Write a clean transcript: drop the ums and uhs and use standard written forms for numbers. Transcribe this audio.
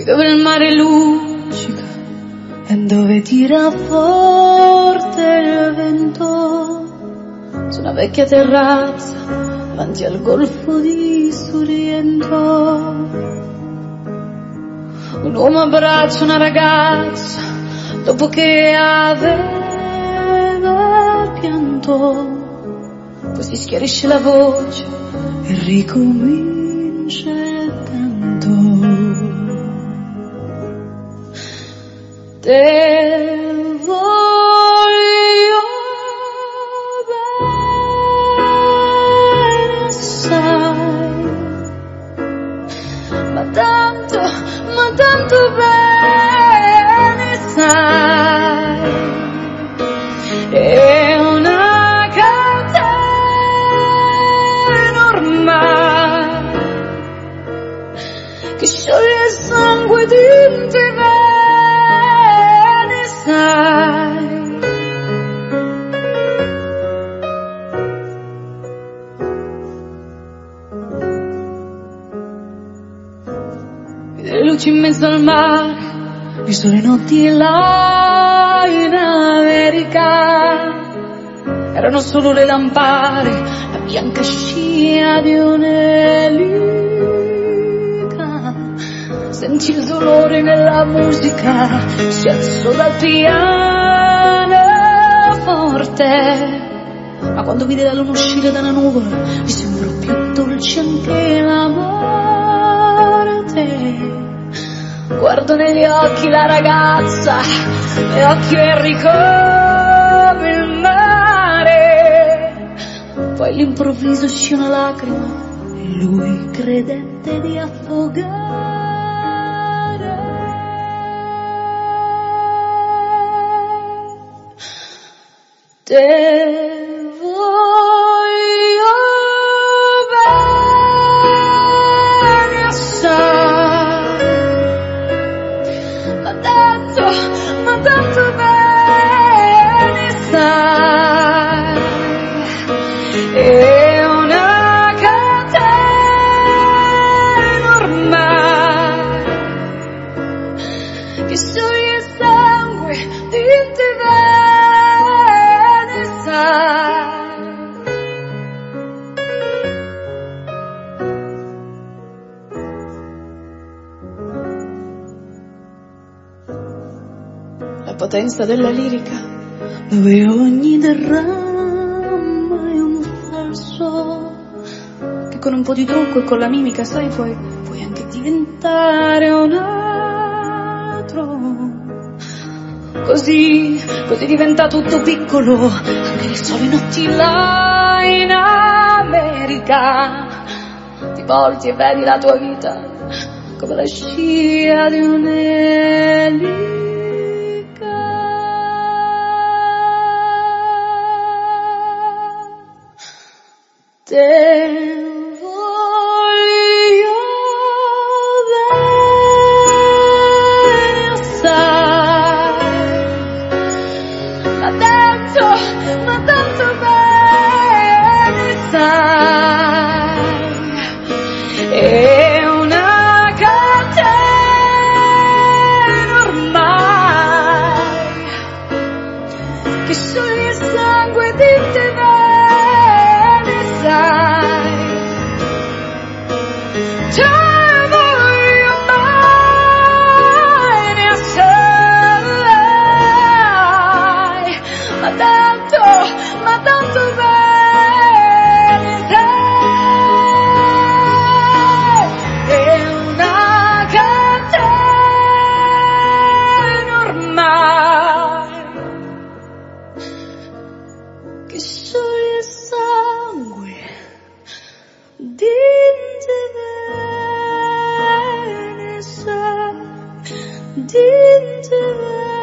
qui dove il mare luccica e dove tira forte il vento, su una vecchia terrazza davanti al golfo di Sorrento. Un uomo abbraccia una ragazza dopo che aveva pianto, poi si schiarisce la voce e ricomincia il canto. Te voglio bene, sai, ma tanto bene, sai, è una catena ormai che scioglie il sangue di te, bene, sai. Le luci in mezzo al mare, le sole notti là in America, erano solo le lampade, la bianca scia di un'elica. Senti il dolore nella musica, si alzò dal pianoforte, ma quando vide la luna uscire da una nuvola, gli sembrò più dolce anche la morte. Guardo negli occhi la ragazza, gli occhi veri come il mare. Poi all'improvviso uscì una lacrima e lui credette di affogare. Te voglio bene assai, ma tanto bene, sai, è una catena ormai che scioglie il sangue di te, bene, sai. La potenza della lirica, dove ogni dramma è un falso, che con un po' di trucco e con la mimica, sai, puoi anche diventare un altro. Così diventa tutto piccolo, anche le sole notti là in America. Ti volti e vedi la tua vita come la scia di un'elica. Te voglio bene assai, ma tanto bene, sai, è una catena ormai che scioglie il sangue di te, bene, sai. Te voglio bene assai, ma tanto bene, sai, è una catena ormai che scioglie il sangue di te, bene, sai, di te, bene.